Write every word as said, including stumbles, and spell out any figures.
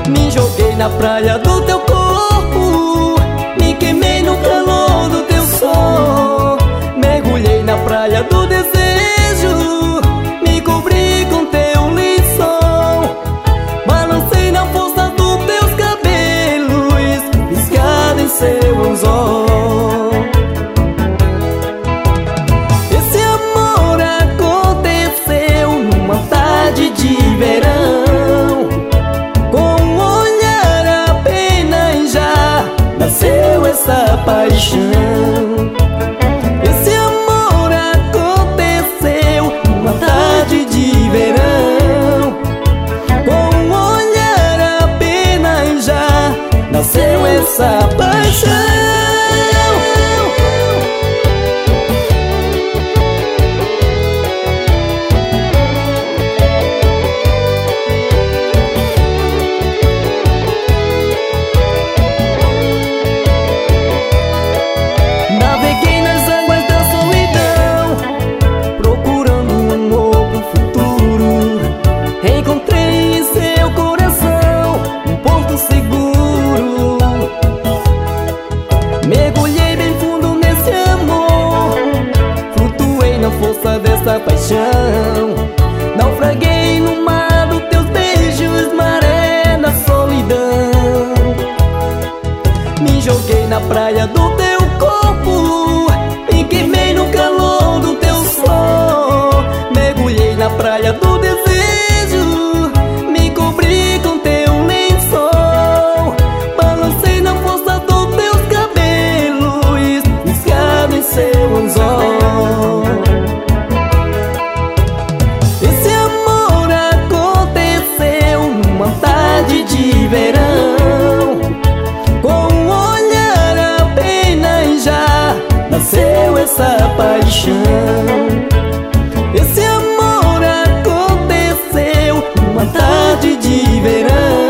Me joguei na praia do teu corpo, me queimei no calor do teu sol. Mergulhei na praia do desejo, me cobri com teu lençol. Balancei na força dos teus cabelos, piscado em seu anzol. Esse amor aconteceu numa tarde de verão, com um olhar apenas já nasceu essa paixão. Esse amor aconteceu numa tarde de verão, com um olhar apenas já nasceu essa paixão. Mergulhei bem fundo nesse amor, flutuei na força dessa paixão. Naufraguei no mar dos teus beijos, maré da solidão. Me joguei na praia do teu corpo, me queimei no calor do teu sol. Mergulhei na praia do desejo, me cobri com teu lençol. Balancei na força dos teus cabelos, piscado em seu anzol. Esse amor aconteceu numa tarde de verão, com um olhar apenas já nasceu essa paixão. Esse amor aconteceu numa tarde de verão,